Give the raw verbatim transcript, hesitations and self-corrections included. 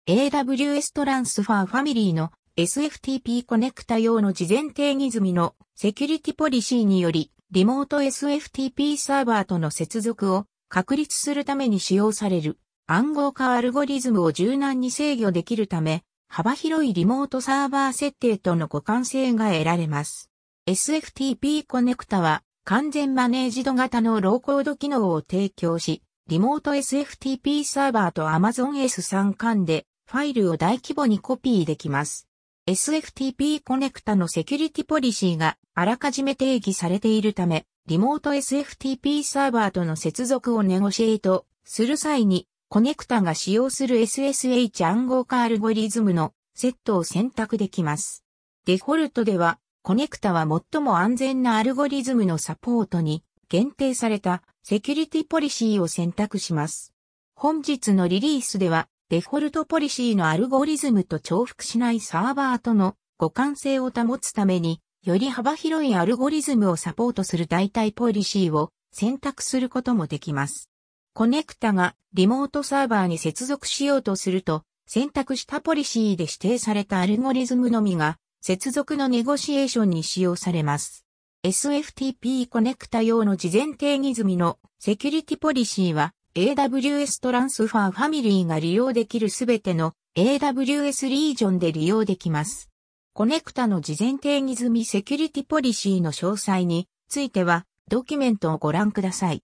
エーダブリューエス トランスファーファミリーの エスエフティーピー コネクタ用の事前定義済みのセキュリティポリシーにより、リモート エスエフティーピー サーバーとの接続を確立するために使用される暗号化アルゴリズムを柔軟に制御できるため、幅広いリモートサーバー設定との互換性が得られます。エスエフティーピー コネクタは完全マネージド型のローコード機能を提供し、リモート エスエフティーピー サーバーと Amazon エススリー 間でファイルを大規模にコピーできます。エスエフティーピー コネクタのセキュリティポリシーがあらかじめ定義されているため、リモート エスエフティーピー サーバーとの接続をネゴシエイトする際に、コネクタが使用する エスエスエイチ 暗号化アルゴリズムのセットを選択できます。デフォルトでは、コネクタは最も安全なアルゴリズムのサポートに限定されたセキュリティポリシーを選択します。本日のリリースでは、デフォルトポリシーのアルゴリズムと重複しないサーバーとの互換性を保つために、より幅広いアルゴリズムをサポートする代替ポリシーを選択することもできます。コネクタがリモートサーバーに接続しようとすると、選択したポリシーで指定されたアルゴリズムのみが接続のネゴシエーションに使用されます。エスエフティーピー コネクタ用の事前定義済みのセキュリティポリシーは エーダブリューエス トランスファーファミリーが利用できるすべての エーダブリューエス リージョンで利用できます。コネクタの事前定義済みセキュリティポリシーの詳細についてはドキュメントをご覧ください。